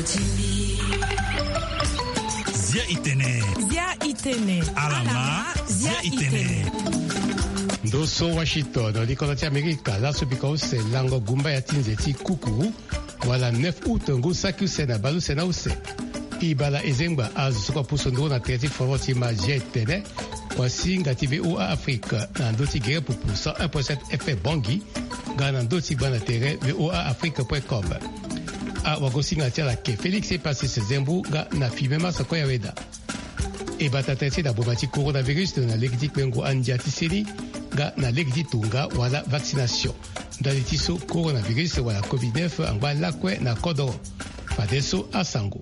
Zia itene. Alama zia itene. Ndoso Washington, likolati Amerika, la subika use lango gumba ya tinzeti kuku, wala 9 août ngo saki na balu sena use. Ibala ezengba azusuka pusondo na terti favoti ma jetene, kwa singa TV UA Afrika, na ndoti gere pupu 101.7 FM Bongi, gana ndoti bana tere VOA-Afrique.com. A wagosinga tiala ke Félix e passé se zembu ga na fimema sakoya weda. E batatensi na bomati coronavirus na legiti kwengo andiati seni ga na legiti tunga wala vaccination. Ndaliti so coronavirus wala COVID-19 angba lakwe na kodoro. Fadeso asango.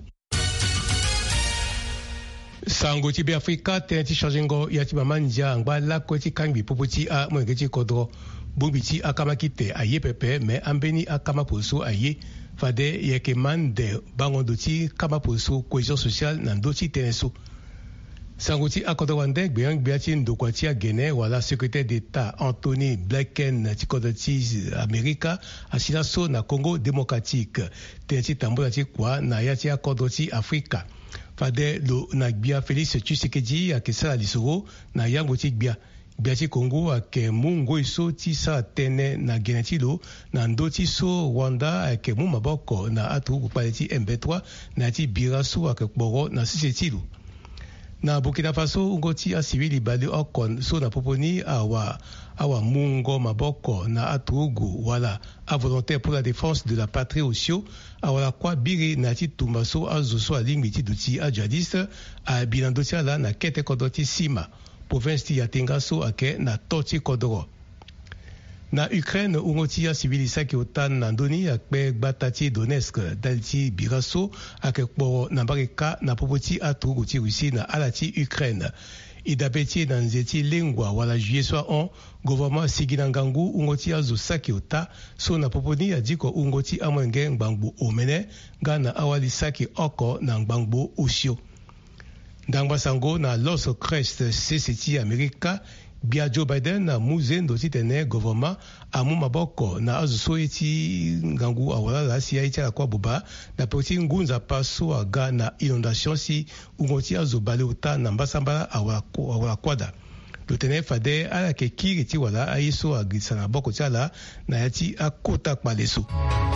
Sango tibe Afrika teneti changengo yati mamanja angba lakwe ti kangbi popoti a mwengeti kodoro. Bubiti akamakite aye pepe me ambeni akamaposo aye. Fade yeke mande bangondoti kamaposo cohésion sociale na ndoti teneso. Sangoti akodowande gbeang biati ndokwati agene wala secrétaire d'État Anthony Blinken tikodoti Amerika asila so na Congo démocratique teneti tambola ti kwa na yati akodoti Afrika. Fade lo na gbia Félix Tshisekedi akesala lisoro na yango ti gbia. Biati Congo ake mungo iso ti sa tene na genetilo na ndoti so Rwanda ake mu maboko na atu kupaleti M23 na ti biraso ake kporo na sisetilo. Na Burkina Faso ngoti asibili bali okon so na poponi awa mungo maboko na atugu wala a volontaire pour la défense de la patrie osio awala kwa biri na ti tumbaso azuso alingbi ti duti a jadiste a bilandoti ala na kete kodoti sima province ti yatenga so ake na toti kodoro. Na Ukraine ungoti ya civilisaki otan na ndoni akpe gbatati Donetsk dalti biraso ake kporo na barika na popoti atugu ti Russie na alati Ukraine. Idabeti na nzeti lengwa wala juye soa on gouvernement sigina ngangu ungoti ya zusaki ota so na poponi ya diko ungoti amwenge ngbangbu omene gana awali saki oko na ngbangbu usio. Ndangba sango na Los Crest CCT Amerika bia Joe Biden na muze ndoti tene gouvernement amu maboko na azuso eti ngangu awala la siya eti akwa buba na poti ngunza paso aga na inondation si ungoti azo bale uta na mbasambala awala kwada. Lutene fade ala ke kiri ti wala aiso agisa na boko tiala na yati akota kpaleso.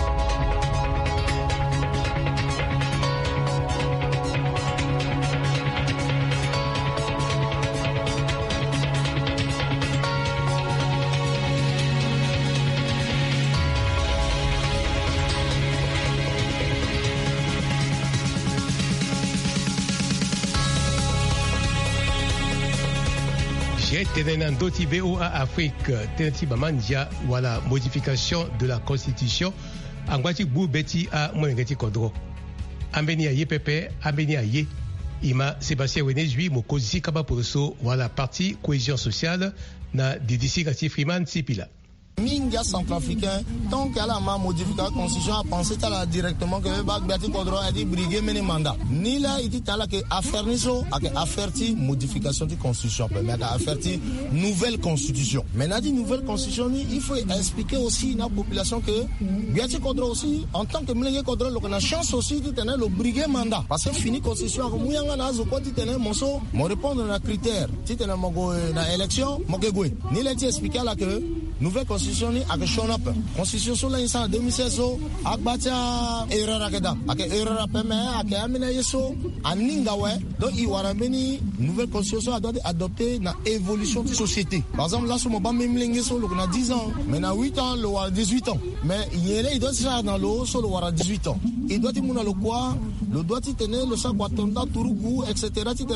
Tenenant doti VOA Afrique teneti bamanja wala modification de la constitution angwati bu beti a mwengeti kodro ambeni a ye pepe ambeni a ye ima Sébastien Wenezui mokozisi kaba poroso wala parti cohésion sociale na didisi gati Freeman Sipila. Minga centrafricain, tant qu'elle a modifié la constitution, a pensé directement que Bagbiati Kodro a dit briguer mené mandat. Ni là, il dit que affairniso, affairti modification de constitution, mais affairti nouvelle constitution. Maintenant, dit nouvelle constitution, il faut expliquer aussi à la population que Biati Kodro aussi, en tant que Mlengue Kodro, on a chance aussi de tenir le briguer mandat. Parce que fini constitution, comme Mouyanga Nazo, quoi, tu tenais mon saut, mon répondre à critère, tu tenais mon élection, mon goué. Ni là, tu expliquer là que nouvelle constitution ni avec shown up constitution sur la en 2016 akbatia erreur akeda ak erreur peme ak amina yeso aninga we donc il wara meni nouvelle constitution a doit adopter na évolution de société. Par exemple là sur mon ba memlingue so le na 10 ans mais na 8 ans le wara 18 ans mais il doit ça dans l'eau sur le wara 18 ans il doit muna le quoi le doit tenir le sac watonda turugu etc.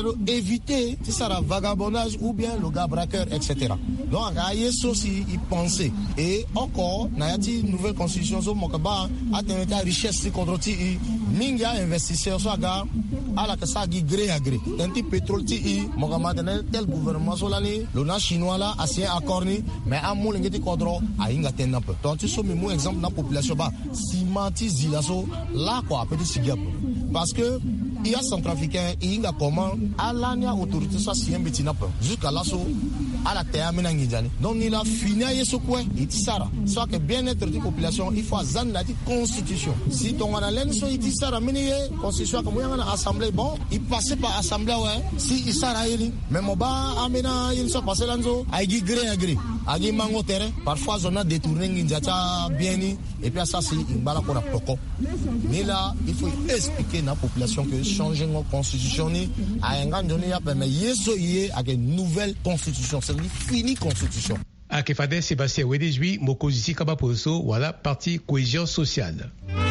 éviter si ça vagabondage ou bien le gars braqueur etc. donc à yeso si il pensait. Et encore, Nayati nouvelle constitution, so mokaba atteint la richesse contre ti minga investisseur so aga ala que ça gré à gré. Tanti pétrole ti mokama tel gouvernement so lani le na chinois là ancien accord ni mais amou ngeti kodro a inga tenap. Donc tu so memo exemple na population ba simati zilaso là quoi petit sigap. Parce que il y a centrafricain il y a comment alania autorité ça si un petit nap jusqu'à là so à la terre menangijani donc ni la fini yeso quoi iti sara soit que bien-être de population il faut azana di constitution si ton analène so iti sara mini constitution comme y a assemblée bon il passe par assemblée ouais si il sara yeli mais moba amena il soit passé lanzo agi gré agi mango terrain parfois on a détourné nginjacha bien ni et puis ça c'est bala qu'on a poko mais là il faut expliquer à la population que changer notre constitution ni a un grand donné ya mais yeso yé avec une nouvelle constitution c'est une fini constitution a que fade Sébastien Wedejui mokozisi kaba poso wala parti cohésion sociale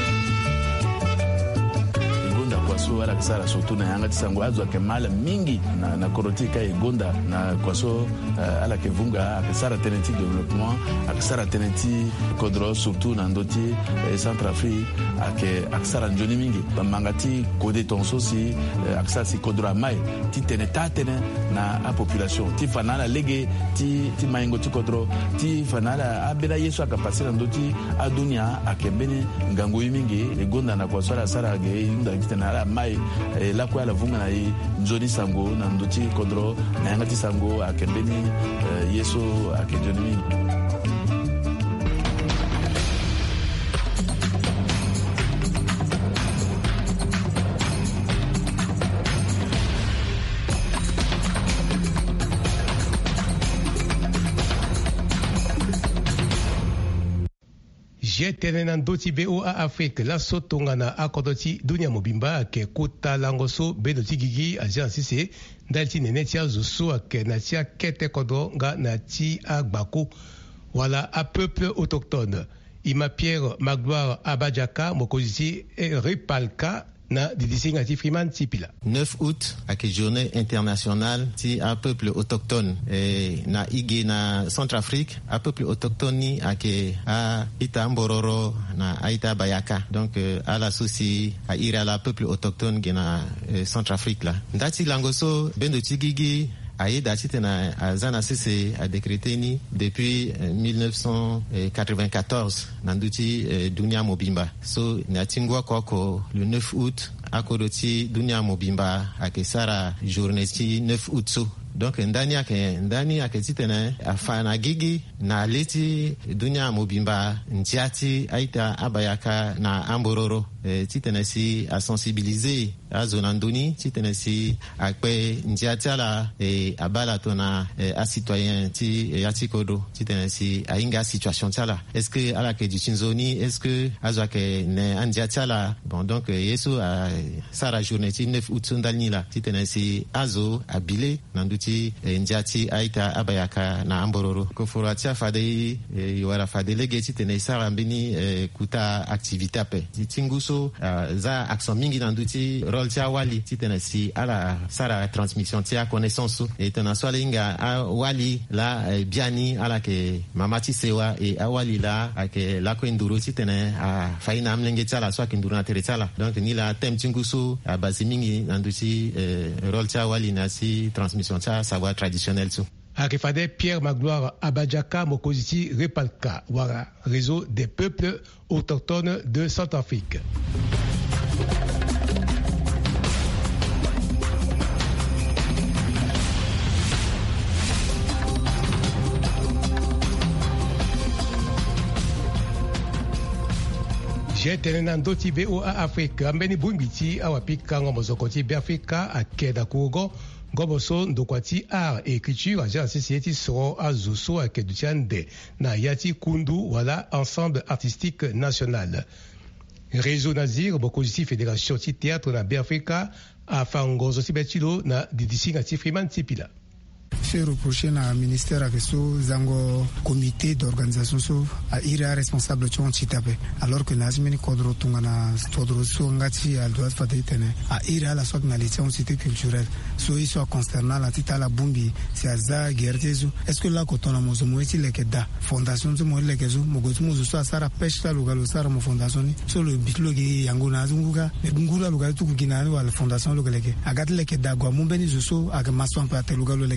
kwaso ala kisara surtout na yanga tisango azwa ke mala mingi na korotika egonda na kwaso ala ke vunga akisara tenenti développement akisara tenenti kodro surtout na ndoti Centrafrique akisara njoni mingi bamangati kode tonso si akisara si kodro mai ti tenetane na a population ti fanala lege ti maingo ti kodro ti fanala abela yeso akapasira ndoti adunia akembeni ngango mingi egonda na kwaso ala sara ge inda kitana mai la kwa la vunga na njoni sango na ndoti kodro na yangati sango akembeni yeso akenjoni Tenen doti BO a Afrique la sotongana akodoti dunia mobimba ke kota langoso benoti gigi aja sise dalti nenetia zuso ke natia kete kodo nga nati agbako wala a peuple autochtone ima Pierre Magloire Abadjaka mokozisi Ripalka na didisinga ti Freeman Tipila 9 août ak journée internationale ti a peuple autochtone na ige na Centrafrique a peuple autochtone ni ak a ita mbororo na aita bayaka donc à la souci a ira la peuple autochtone gena Centrafrique la ndati langoso bendo tigigi aye dati tena azana sese a décrété ni depuis 1994 nanduti dunia mobimba so natingwa koko le 9 août akodoti dunia mobimba akesara journée ci 9 août so donc ndani ake titene afana gigi na leti dunia mobimba ntiati aita abayaka na ambororo titene si a sensibiliser a zonandoni titene si akpe ntiati ala abala tona a citoyen ti yati kodo titene si a inga situation tala est-ce que ala ke dichinzoni est-ce que azwa ke ne andiati ala bon donc yeso a sara journée ti 9 août ndalni la titene si azo abile nanduti njati aita abayaka na ambororo ko furatia fade yora fade legeti tene sara mbini kuta activité ape tinguso za action mingi nanduti role tia wali titene si ala sara transmission tia connaissance et tena swale inga wali la biani ala ke mamati sewa e awali la ake la ko nduro titene a faina amlenge tia la swa ke nduro na teretala donc ni la tem tinguso basi mingi nanduti role tia wali na si transmission tia savoir traditionnel tout. Akifade Pierre Magloire Abadjaka mokoziti Repalka wara réseau des peuples autochtones de Centrafrique. J'ai tenu doti BO a Afrique ambeni bumbiti awapika ngomozokoti Biafrika akeda kugo Goboso ndokwati art et écriture aja société soro azuso akedutiande na yati kundu wala ensemble artistique national. Réseau Nazir bokozisi fédération ti théâtre na Biafrika afangozo tibetilo na didisinga ti Freeman Tipila. Fait reprocher na ministère avec so zango comité d'organisation so a ira responsable chon chitape alors que nazimeni kodro tungana kodro so ngati al doit fate tene a ira la soit na l'état cité culturelle so iso concernant la tita la bumbi si aza gertezu est-ce que là kotona mozo moeti lekeda fondation zo mo lekezo mogozu mozo so asara pêche la lugalo sara mo fondation ni so le bitlogi yango na zunguga le ngula lugalo tukugina wala fondation lugaleke agat lekeda gwa mumbeni zo so aga maswan pa te lugalo leke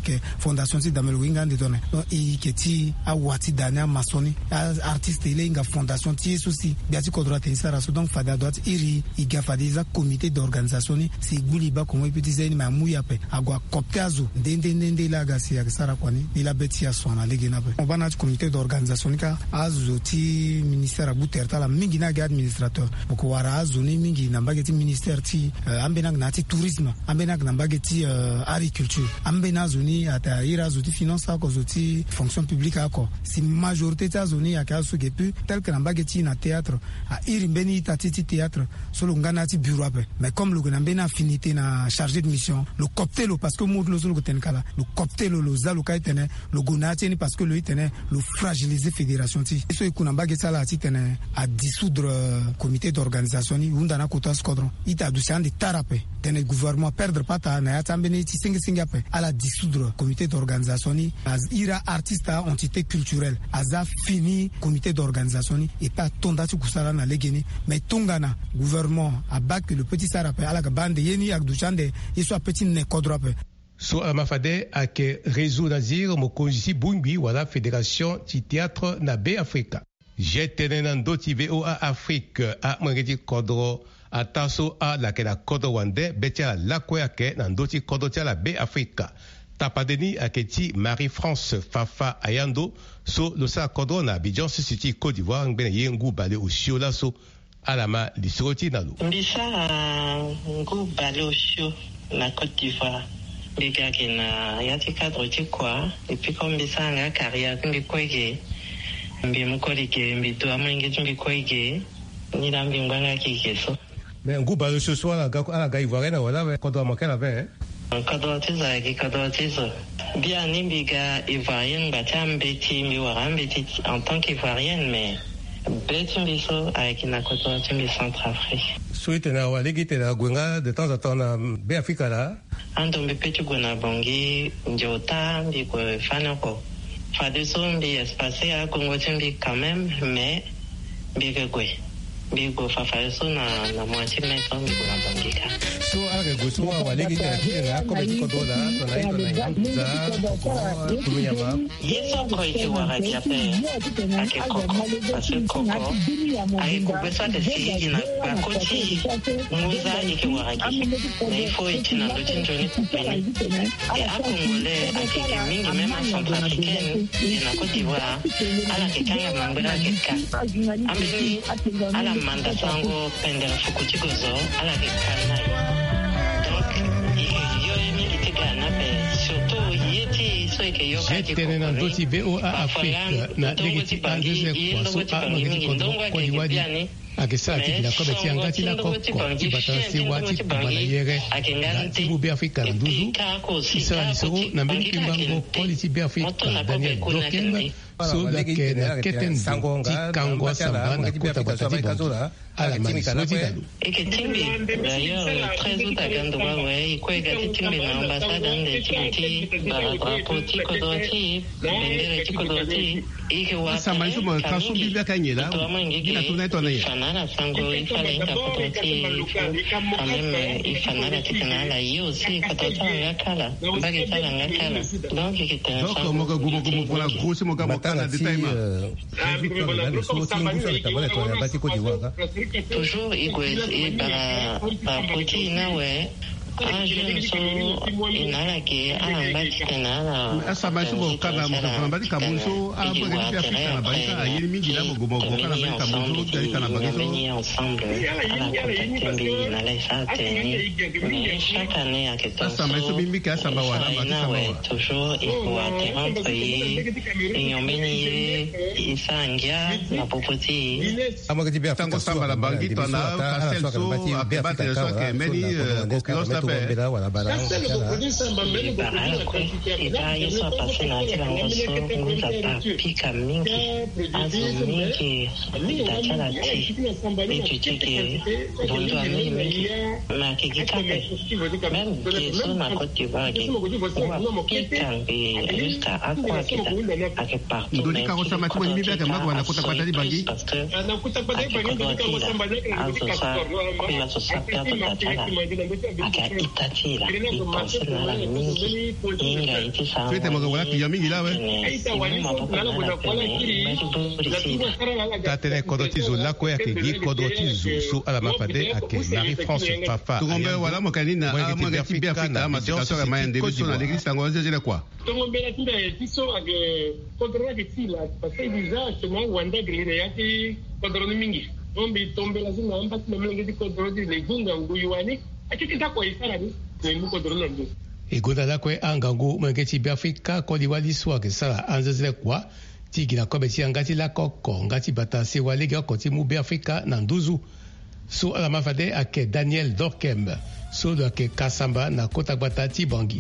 fondation ti damel winga de donne donc i keti a wati dana masoni artiste ile inga fondation ti souci biati kodra te sara so donc fada dot iri iga fadiza comité d'organisation si guli ba ko petit zeni ma muya pe agwa koptazo ndende la ga si sara kwani ila beti ya sona legena pe on bana comité d'organisation ka azo ti ministère abuterta la mingi na ga administrateur boko wara azo ni mingi na bageti ministère ti ambena na ti tourisme ambena na bageti agriculture ambena zoni ata ira zo ti finance ko zo ti fonction publique ako si majorité ta zoni ya ka so gepu tel que na bageti na théâtre a iri mbeni ta ti théâtre solo ngana ti bureau pe mais comme le gna mbena affinité na chargé de mission le coptelo parce que modlo solo ten kala le coptelo lo zalo ka tene le gonati ni parce que le tene le fragiliser fédération ti so ikuna bageti sala ti tene a dissoudre comité d'organisation ni unda na kota squadron ita du sande tarape tene gouvernement perdre pata na ya tambeni ti singa pe à la dissoudre comité d'organisation ni as ira artiste entité culturelle aza fini comité d'organisation ni et pas tondati kusala na legeni mais tongana gouvernement a bac le petit sarape ala ka bande yeni ak du chande iso petit ne kodrope so amafade ake réseau nazir mokonzi bungbi wala fédération ti théâtre na be Afrika jetene nando ti VOA Afrique a mangeti kodro ataso a la ke la kodro wande betia la kwake nando ti kodro ti la be Afrika tapadeni aketi Marie-France Fafa Ayando so lo sa kodro na Abidjan City Côte d'Ivoire ngbe yengu bale o shiola so alama lisoti nalo mbisa ngu bale o shio na Côte d'Ivoire biga kena yati cadre ti quoi et puis comme mbisa nga carrière mbi kwege mbi mkolike mbi to amenge mbi kwege ni la mbi nganga kikeso mais ngu bale o so ala ga ivoirienne wala kodro makela ve kadro tizo bien nimbiga ivoirienne batambe ti mbi warambe ti en tant qu'ivoirienne mais betimbiso avec na kadro timbi Centrafrique suite na waligi te na gwenga de temps en temps na be Afrika la ando mbi petu gona bongi njota mbi ko fanako fadeso mbi espace a Congo timbi quand même mais mbi gwe bigo fafaso na moitié maison bigo na bangika so aga goso wa walegi na ko be ko dola to na ito na yanza kunyama yeso ko iti wara kiape ake koko parce koko ai ko besa de si na bakoti muza ike wara ki na ifo iti na do tinjoni kupeni e akongole ake mingi mema centrafricaine na Côte d'Ivoire ala ke kanga mambera ke ka ambi ala manda sango pendera fukuti gozo ala ke kana donc yo emi ke kana pe surtout yeti so ke yo ka jetene na doti VOA Afrique na legiti angeze kwa so a ngezi ko diwadi akesa tikila ko beti angati la ko ti batansi wati kubala yere na tibu be Afrika nduzu isa lisoro na mbili kimbango quality be Afrika Daniel Doken so da ke na keten sango ti kangwa samba na kota batati banzura ala manisoti dalu eketimbi d'ailleurs très août à Gandoua ouais ko egati timbi na ambassade de Djibouti baradrapo ti kodoti bendera ti kodoti ike wa sama iso mo kaso bibia kanyela ina tuna tona ye fanana sango ifale inga kodoti quand même ifanana tikana la yo aussi kodota ngakala bagi tala ngakala donc ikete donc mo ko gumo pour la grosse mo ka mo kana détail ma toujours par petit nawe un jeune so inala ke alamba tena asa ba so kana mo ka ba ka bunso a ba ke Afrika ba ka ayiri mingi la mo go kana ba ka bunso dari kana ba so ensemble ala contacter inala sa teni chaque année à quelque asa ma so bimbi ka asa ba wala ba ka ba toujours il faut attendre et yombeni isangia na popoti ama ke bi Afrika samba la bangi to na pastel so a ba te so ke meni ko bela wala bara ita yeso apase na ati bangoso nguza pa pika mingi azo mingi itachala ti etucheke bondo a mingi ma kikikape même keso na Côte d'Ivoire ke wa pika mbe jusqu'à akwa kita ake partout ndoni kako sama ti bonimi beka mako wana kota patali bangi parce que ake kodotila azo sa kuya so sa piato tachala ake itatira iponsela mingi inga itisanga fete mo wala ki yami gila we tatene kodotizo lako ya kegi kodotizo su ala mapade ake Marie-France Fafa tongombe wala mo kanina mo ga tibi Afrika ma so ma ende biso na l'église ngo nzele kwa tongombe la tinda biso ake kodro ke tila parce que déjà sema wanda grire yati kodro mingi tombe tombe la zina amba tlemenge kodro di legunga nguyuani akikita kwa isara ni mu kodro ndo egoda lakwe angangu mengeti biafrika kodi waliswa ke sala anzele kwa tigila kobe ti angati la koko ngati batase walege okoti mu biafrika na nduzu so ala mafade ake Daniel Dorkem so do ake Kasamba na kota gbata ti bangi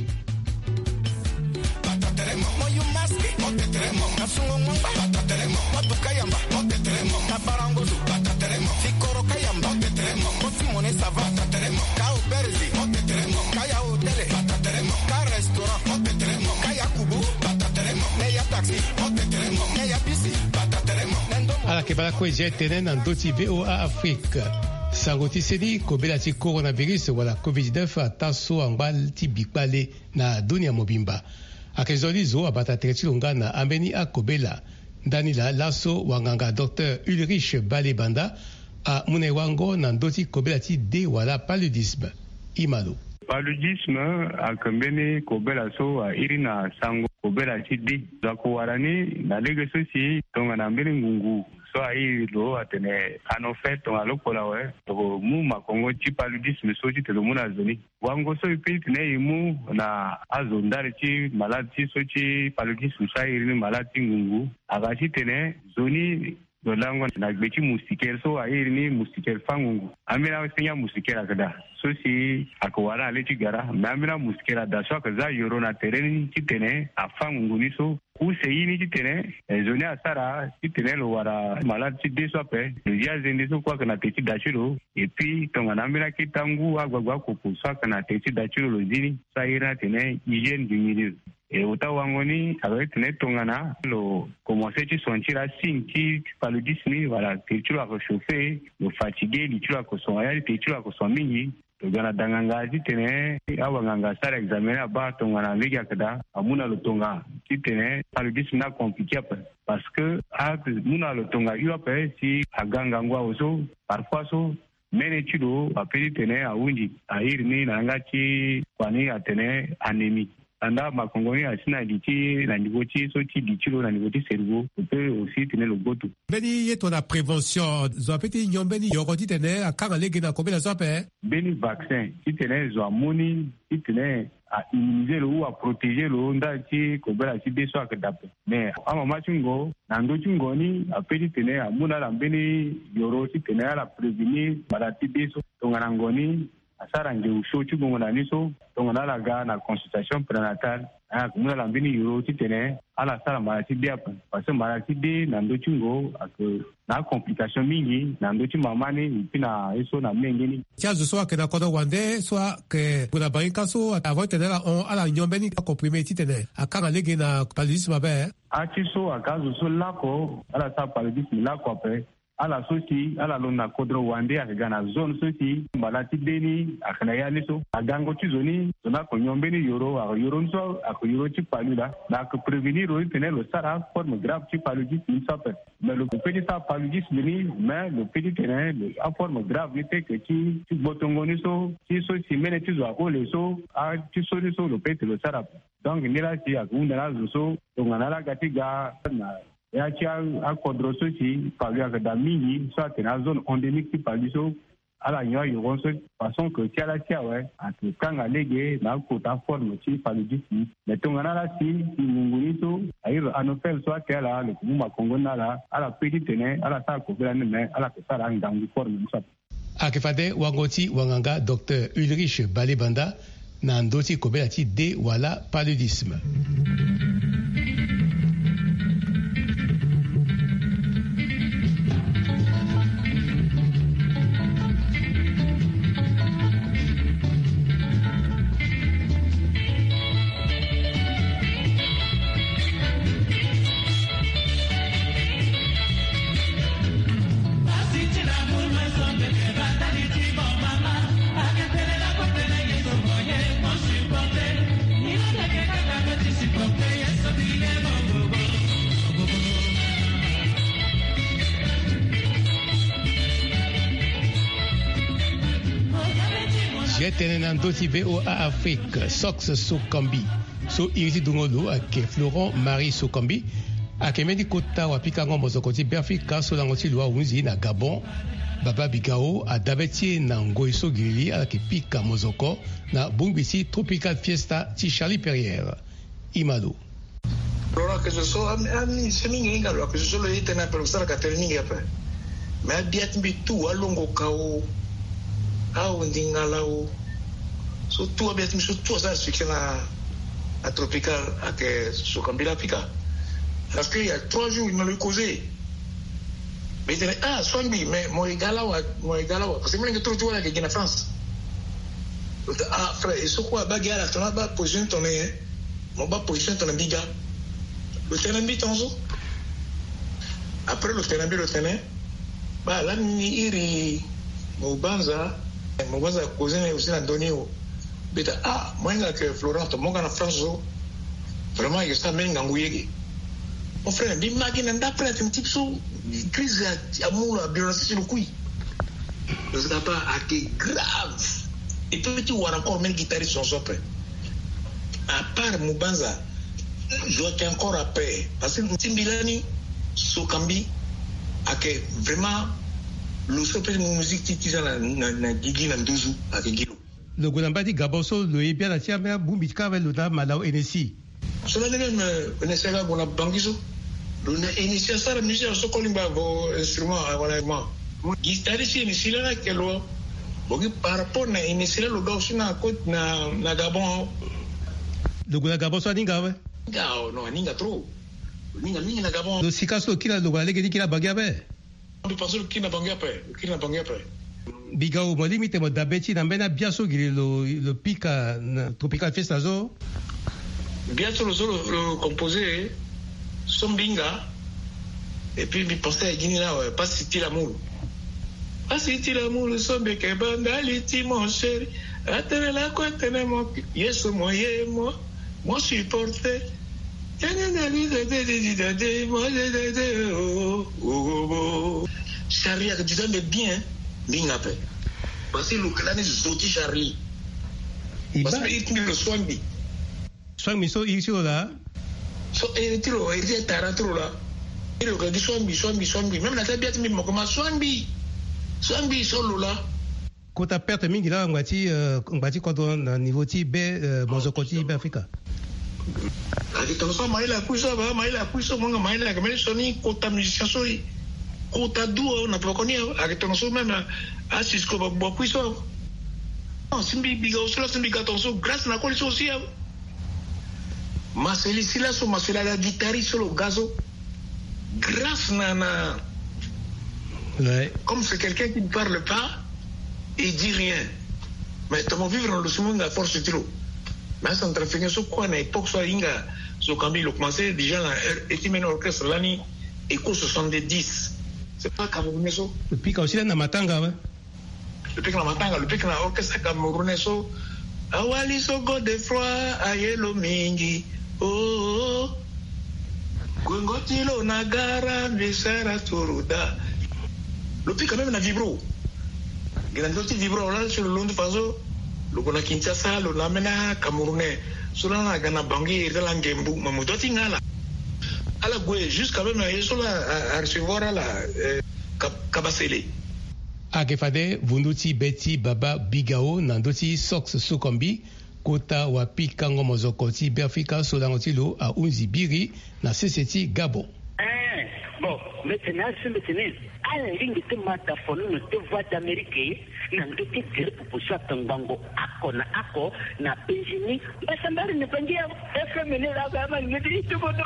ala ke bala kwe jetene na ndoti VOA Afrique sango ti sedi kobela ti coronavirus wala COVID-19 ataso angbal ti bikpale na dunia mobimba akezoli zo abata tere longa na ambeni akobela ndani la laso wanganga Dr Ulrich Balebanda a mune wango na ndoti kobela ti de wala paludisme imalo paludisme akambeni kobela so a irina sango kobela ti de zako warani na lege so si tonga na mbeni ngungu so ai lo atene ano fait tonga lokola we to mu makongo ti paludisme so ti telo muna zoni wango so ipiti ne imu na azondare ti maladi so ti paludisme sa irini maladi ngungu agachi tene zoni dolango na gbeti musikel so irini musikel fangungu amira senya musikel akada so si akwara ale ti gara amira musikel da so akaza yoro na tereni ti tene afangungu ni so useyini ti tene zoni asara ti tene lo wara malade ti de so pe ya zende so kwa kana te ti dachiro et puis tonga na mira ki tangu agwagwa ko so kana te ti dachiro lo zini sa ira tene hygiène du milieu et uta wangoni avec tene tonga na lo commencer ti sentir a signe ti paludisme voilà te ti lo chauffer lo fatigué li ti lo ko so ya te ti lo ko so mingi togana danganga ti tene awanganga sara examiner aba tonga na legi akada amuna lo tonga ti tene paludisme na compliqué parce que muna lo tonga yope si aganga ngwa oso parfois so mene chido apeli tene awunji airni na ngati kwani atene anémie anda makongoni asina diti na niveau ti so ti ditilo na niveau ti cerveau peut aussi tenir le goto beni yeto na prévention zo peti nyombeni yogoti tene akanga lege na kobela so pe beni vaccin ti tene zo amoni ti tene a immuniser lo ou a protéger lo nda ti kobela ti de so akadape mais ama machingo na ndo chingo ni apeli tene amuna la beni yoro ti tene ala prévenir maladie de so tongana ngoni asara nge usho ti bongo na niso tongana la ga na consultation prénatale a kumuna la bini yoro ti tene ala sara maladie de parce que maladie de na ndo chingo ak na complication mingi na ndo ti mamani pi na eso na mengeni chazo so ke na kodo wande so ke kuna banka so avant tene la on ala nyombeni ka comprimé ti tene akanga lege na paludisme ba a ti so akazo so lako ala sa paludisme lako pe ala sosi ala lona kodro wande akagana zone sosi malati deni akana yani so agango ti zoni zona ko nyombeni yoro a yoro so ako yoro ti palula na ko prévenir o tenir le sara forme grave ti paludisme so pe mais le petit sa paludisme ni mais le petit tenir le forme grave ni te que ti botongo ni so si mene ti zo akole so a ti so ni so le petit le sara donc ni la ti akunda la so ngana la gatiga na ya ci a kodro so si palu akada mingi so atena zone endémique ti palu so ala nyo yoron so façon que ti ala ti awe ati kanga lege na kota forme ti paludisme mais tongana la si ngunguni so ayiro anofel so atela le kuma kongo na la ala pedi tene ala sa ko bela ne ala ko sara ngangu forme so akifade wangoti wanganga Dr Ulrich Balebanda na ndoti kobela ti de wala paludisme. je tenen doti vo a Afrique Sox Sokambi so iriti dungolo ake Florent Marie Sokambi ake medi kota wapika ngo mozokoti Afrika so langoti lwa unzi na Gabon Baba Bigao a dabeti na ngoi so gili ake pika mozoko na bumbisi Tropical Fiesta ti Charlie Perrière Imado. Allora che so ami seminga lo che solo ite na per usare caterninga pe ma biat bi tu alongo kao au ndingalao so tu biat mi so tu sa sikena a Tropical ake so kambila pika parce qu'il y a 3 jours il m'a le causé mais soigni mais moi galao parce que moi que tu vois que en France frère et so quoi bagarre tu pas position ton mon bas position ton biga le terrain bitonzo après le terrain bah là ni iri mobanza cousin aussi na donio beta moi que Florent mon gars en France vraiment il está menga nguyegi mon frère d'imagine d'après un type sous crise amour la violence sur le couille parce que pas assez grave et puis tu vois encore même guitariste sont sopé à part Mubanza je vois encore après parce que Timbilani Sokambi a que vraiment le sopé de musique titi na gigi na ndozu avec Gilo le gouvernement dit Gaboso le bien la tia mais bumbika avec le da Malao NSI cela ne même NSI là on a bangiso le NSI ça la musique so kolimba bo instrument voilà guitariste NSI là que lo bogi par rapport na NSI là le gars aussi na côte na Gabon le gouvernement Gaboso ninga ouais non ninga trop ninga na Gabon le sikaso kila le gouvernement kila bagiabe on peut penser kila bagiabe Bigao mo limite mo dabeti na mbena biaso gili le pika Tropical Fiesta zo biaso le composé Sombinga et puis il pensait à Guinée là pas citer l'amour sombe que banda liti mon chéri attere la quantene mo yeso moye mo supporter Charlie a dit mais bien binga pe parce que le clan est zoti Charlie parce que il le soigni so ici là so il tiro il est taratro là il le dit soigni même la tabiat mi mo comme soigni solo là kota perte mingi là ngati kodo na niveau ti be mozokoti be Afrika avec ton ça maila kuisa monga maila comme soni kota musicien soi kota duo na pokoni avec ton so même assis ko bo kuisa non simbi biga osula simbi katonso grâce na koliso aussi Marceli sila so Marcela la guitariste solo gazo grâce na ouais. Comme c'est quelqu'un qui ne parle pas et dit rien. Mais comment vivre dans le monde à force de trop. Mais ça ne fait que quoi, à l'époque, soit Inga, so Camille, le commencé déjà dans l'équipe orchestre l'année, Eco 70. C'est pas Camerounais. Le pic aussi là, dans Matanga, ouais. Le pic dans l'orchestre Camerounais. Awali so go de froid, ayelo mingi, oh, Gwengotilo nagara, visera turuda. Le pic quand même na vibro. Il y a d'autres vibro là sur le long du faso. Le gona Kinshasa, le namena Camerounais. Sur la gana bangi et la ngembu, mamudoti ngala. ala gwe jusqu'à même à recevoir la kabasele akefade vunduti beti baba bigao nandoti sox sukombi kota wapi kango mozokoti Afrika solangoti lo a unzibiri na seseti Gabon. Bon, maintenant, à ligne de mataphone, de voix d'Amérique, n'a pas été pour ça, Tangango, Ako, n'a pas gêné, mais ça m'a rien pas dit, efféminé la gamme, il me dit tout bon.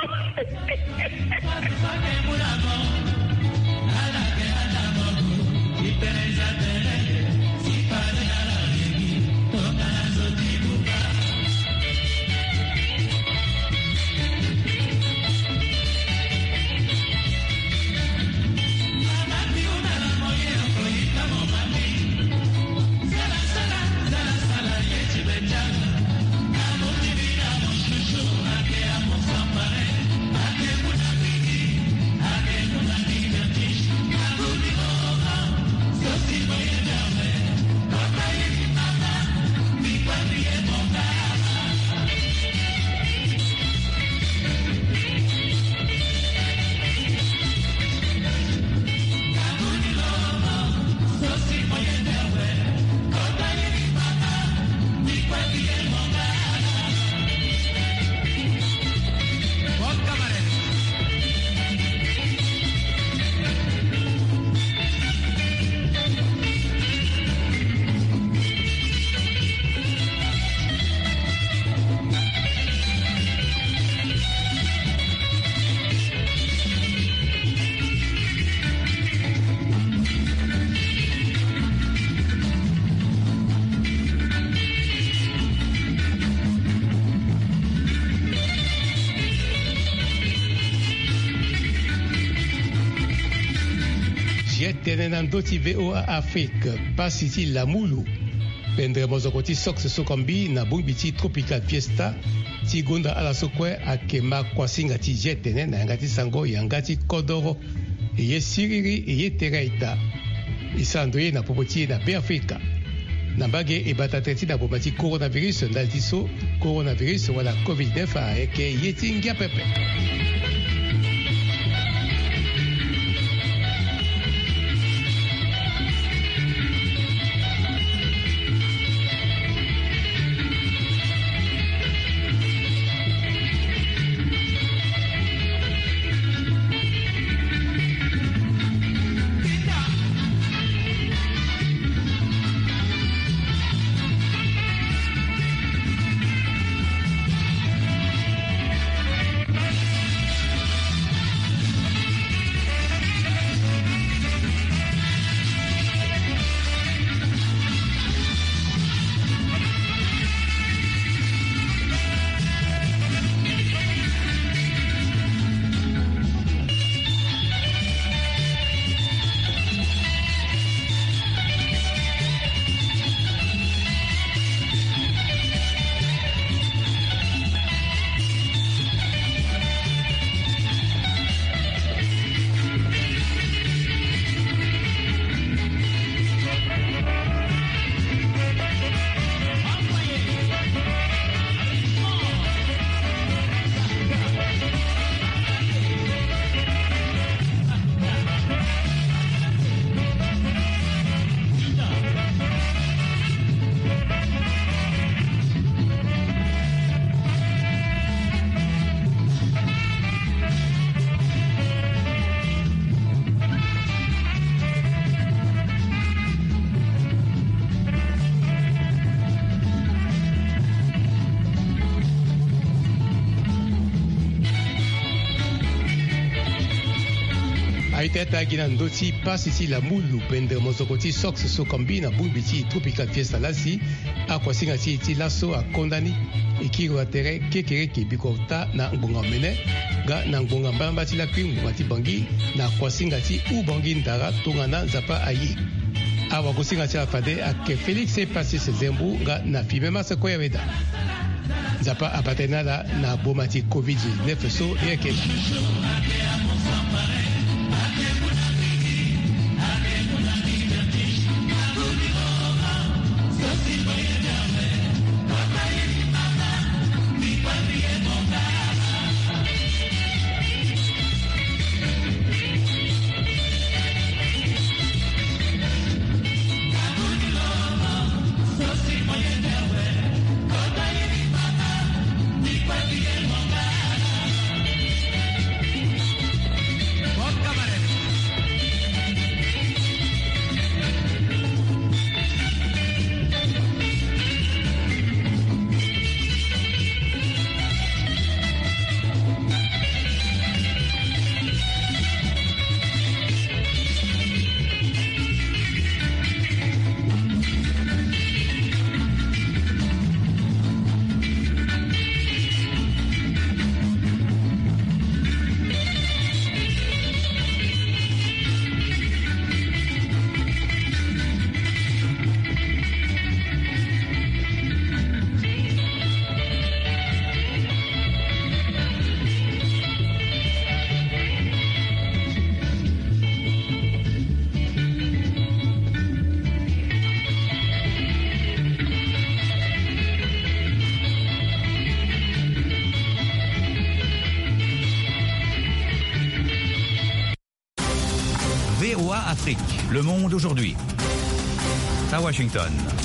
Merci. tenenando ti VOA Afrique pasiti la mulu pendre mozokoti sox sokombi na bumbiti tropical fiesta ti gonda ala sokwe akema kwasinga ti jetene na ngati sango yangati kodoro ye siriri ye tereita isandoye na popoti na be Afrika na bage e batatreti na bomati coronavirus ndalti so coronavirus wala covid-19 eke yeti ngia pepe. Aiteta gina ndoti pasiti la mulu pende mozokoti sox sokombi na bumbiti tropical fiesta lasi akwasinga ti laso akondani ikiro atere kekere kibikota na ngonga mene ga na ngonga mbamba ti lakwi ngonga ti bangi na kwasinga ti ubangi ndara tongana zapa ayi awa kusinga ti afade ake Felix Pasis Zembu ga na fime masa koyaweda zapa apatenala na bomati covid-19 so yeke VOA Afrique, le monde aujourd'hui. À Washington.